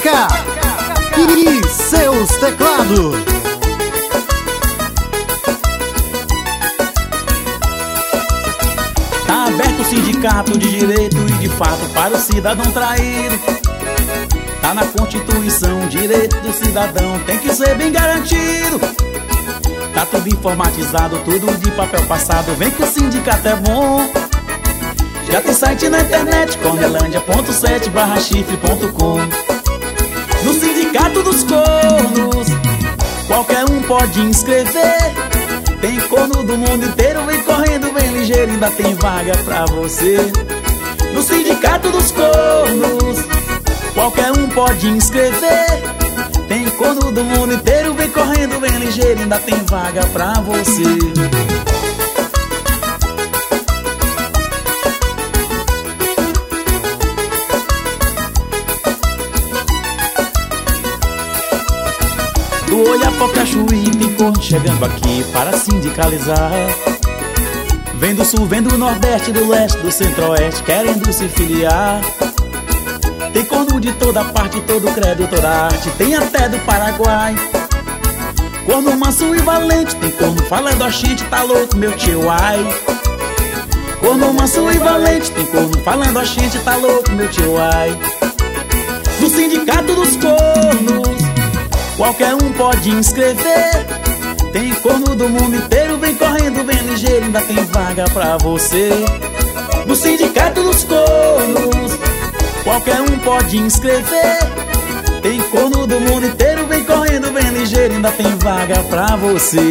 Kaká e seus teclados. Tá aberto o sindicato de direito e de fato para o cidadão traído. Tá na Constituição, direito do cidadão tem que ser bem garantido. Tá tudo informatizado, tudo de papel passado, vem que o sindicato é bom. Já tem site na internet, cornelandia.7/chifre.com. No sindicato dos cornos, qualquer um pode inscrever. Tem corno do mundo inteiro, vem correndo, vem ligeiro, ainda tem vaga pra você. No sindicato dos cornos, qualquer um pode inscrever. Tem corno do mundo inteiro, vem correndo, vem ligeiro, ainda tem vaga pra você. Do Oiapocachuí tem corno chegando aqui para sindicalizar. Vem do sul, vem do nordeste, do leste, do centro-oeste, querendo se filiar. Tem corno de toda parte, todo credo, toda arte, tem até do Paraguai. Corno manso e valente, tem corno falando a gente, tá louco meu tio, ai. Corno manso e valente, tem corno falando a gente, tá louco meu tio, ai. No sindicato dos cornos, qualquer um pode inscrever. Tem corno do mundo inteiro, vem correndo, vem ligeiro, ainda tem vaga pra você. No sindicato dos cornos, qualquer um pode inscrever. Tem corno do mundo inteiro, vem correndo, vem ligeiro, ainda tem vaga pra você.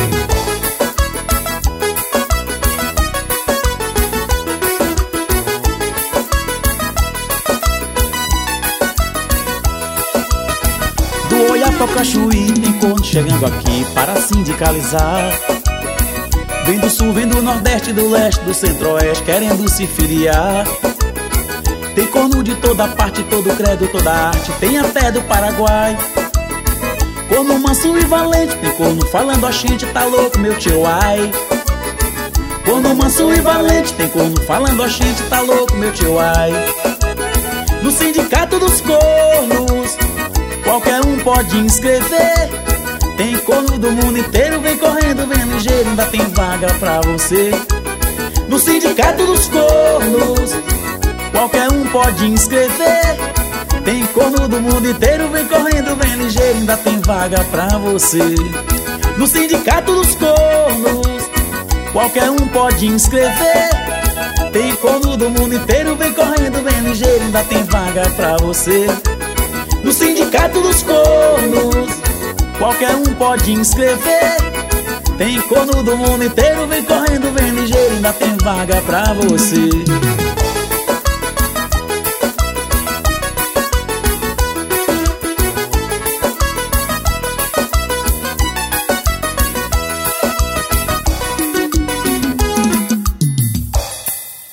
Do Oiapocachuí tem corno chegando aqui para sindicalizar. Vem do sul, vem do nordeste, do leste, do centro-oeste, querendo se filiar. Tem corno de toda parte, todo credo, toda arte, tem até do Paraguai. Corno manso e valente, tem corno falando a gente, tá louco meu tio, ai. Corno manso e valente, tem corno falando a gente, tá louco meu tio, ai. No sindicato dos cornos, qualquer um pode inscrever. Tem corno do mundo inteiro, vem correndo, vem ligeiro, ainda tem vaga pra você. No sindicato dos cornos, qualquer um pode inscrever. Tem corno do mundo inteiro, vem correndo, vem ligeiro, ainda tem vaga pra você. No sindicato dos cornos, qualquer um pode inscrever. Tem corno do mundo inteiro, vem correndo, vem ligeiro, ainda tem vaga pra você. No sindicato dos cornos, qualquer um pode inscrever. Tem corno do mundo inteiro, vem correndo, vem ligeiro, ainda tem vaga pra você.